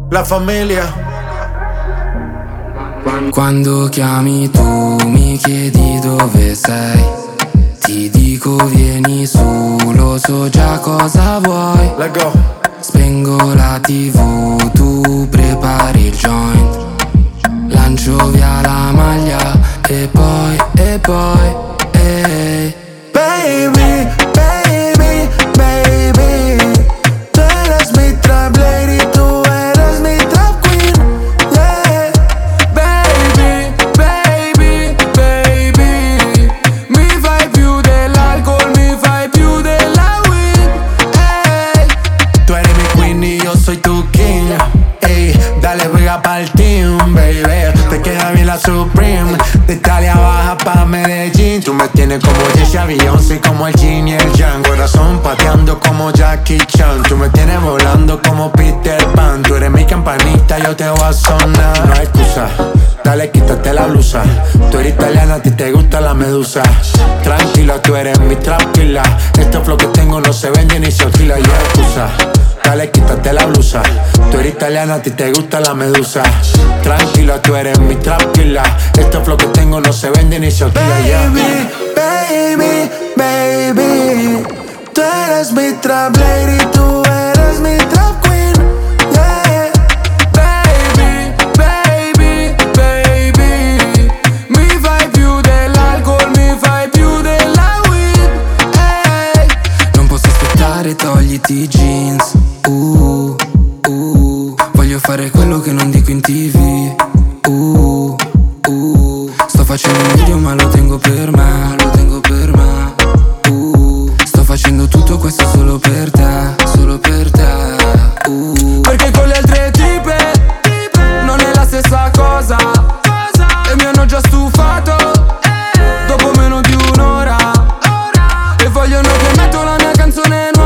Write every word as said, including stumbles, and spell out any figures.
La famiglia. Quando chiami tu mi chiedi dove sei, ti dico vieni su, lo so già cosa vuoi. Let's go. Spengo la tivù, tu prepari il joint, lancio via la maglia e poi, e poi, ehi. Baby, baby, baby, tú eres mi trap lady, tú eres mi trap queen, yeah. Baby, baby, baby, mi fai più dell'alcol, mi fai più della weed, ehi. Tú eres mi queen y yo soy tu king, ey. Dale pega pa'l team, baby. Te queda bien la Supreme, de Italia baja pa' Medellín. Tú me tienes como Jessie, Beyoncé, como el Jin y el Yang. Corazón pateando como Jackie Chan. Tú me tienes volando como Peter Pan. Tú eres mi campanita, yo te voy a sonar. No hay excusa, dale quítate la blusa. Tú eres italiana, a ti te gusta la medusa. Tranquila, tú eres mi trap killer. Este flow que tengo no se vende ni se alquila. Y excusa, dale quítate la blusa. Tú eres italiana, a ti te gusta la medusa. Tranquila, tú eres mi trap killer. Este flow que tengo no se vende ni se alquila. Baby, baby, baby, tú eres mi trap lady, tú eres mi trap queen, yeah. Baby, baby, baby, mi fai più dell'alcol, mi fai più della weed, ehi. Non posso aspettare, togliti i jeans, uh, uh. Voglio fare quello che non dico in tv, uh, uh. Sto facendo un video ma lo tengo per me, lo tengo per me, uh. Sto facendo tutto questo solo per te, solo per te, uh. Perché con le altre tipe non è la stessa cosa, e mi hanno già stufato dopo meno di un'ora, e vogliono che metto la mia canzone